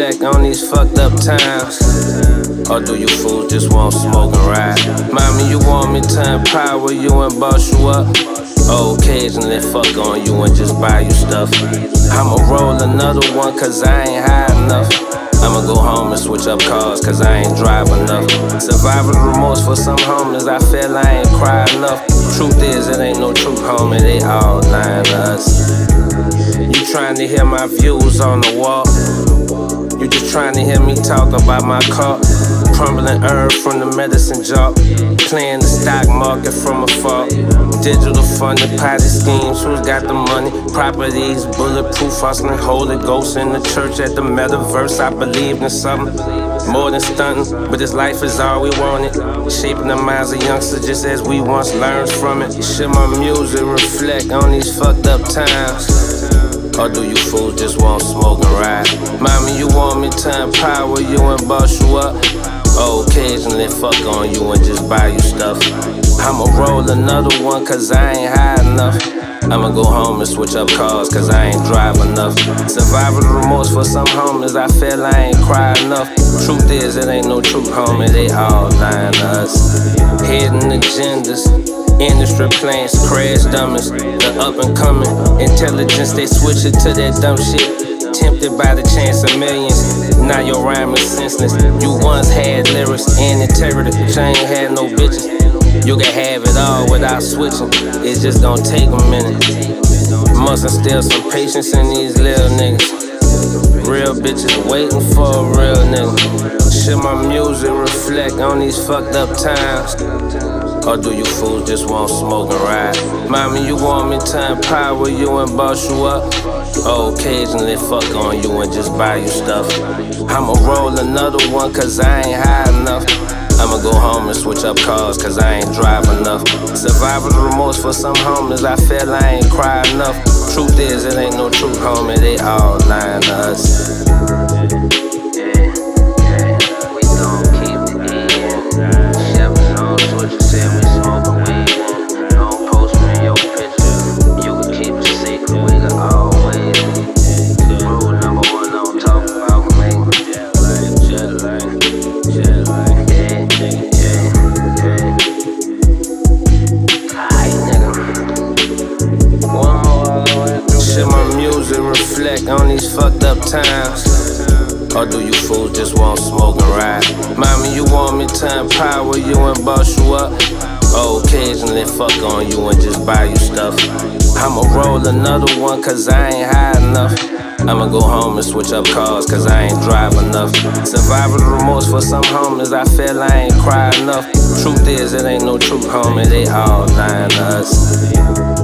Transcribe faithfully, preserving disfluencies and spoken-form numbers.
reflect on these fucked up times? Or do you fools just want smoke and ride? Mommy, you want me to empower you and boss you up? Or occasionally fuck on you and just buy you stuff? I'ma roll another one cause I ain't high enough. I'ma go home and switch up cars cause I ain't drive enough. Survival remorse for some homies, I feel I ain't cry enough. Truth is, it ain't no truth, homie, they all lying to us. You trying to hear my views on the wall? You just trying to hear me talk about my car? Crumbling herb from the medicine jar, playing the stock market from afar. Digital funded party schemes, who's got the money? Properties, bulletproof, hustling, Holy Ghost in the church at the metaverse. I believed in something more than stunting, but this life is all we wanted. Shaping the minds of youngsters just as we once learned from it. Should my music reflect on these fucked up times? Or do you fools just want smoke and ride? Mommy, you want me to empower you and boss you up? Or occasionally fuck on you and just buy you stuff? I'ma roll another one cause I ain't high enough. I'ma go home and switch up cars cause I ain't drive enough. Survival remorse for some homies, I feel I ain't cry enough. Truth is, it ain't no truth, homie, they all lying to us. Hidden agendas, industry plans, crash dummies. The up and coming intelligence, they switch it to that dumb shit. Tempted by the chance of millions, now your rhyme is senseless. You once had lyrics and integrity, but you ain't had no bitches. You can have it all without switching, it's just gonna take a minute. Must instill some patience in these little niggas. Real bitches waiting for a real nigga. Should my music reflect on these fucked up times? Or do you fools just want smoke and ride? Mommy, you want me to empower you and boss you up? Or occasionally fuck on you and just buy you stuff? I'ma roll another one cause I ain't high enough. I'ma go home and switch up cars cause I ain't drive enough. Survival remorse for some homies, I feel I ain't cry enough. Truth is, it ain't no truth, homie, they all lying to us. Should my music reflect on these fucked up times? Or do you fools just want smoke and ride? Mommy, you want me to empower you and boss you up? Or occasionally fuck on you and just buy you stuff? I'ma roll another one cause I ain't high enough. I'ma go home and switch up cars cause I ain't drive enough. Survival remorse for some homies, I feel I ain't cry enough. Truth is, it ain't no truth, homie, they all lying to us.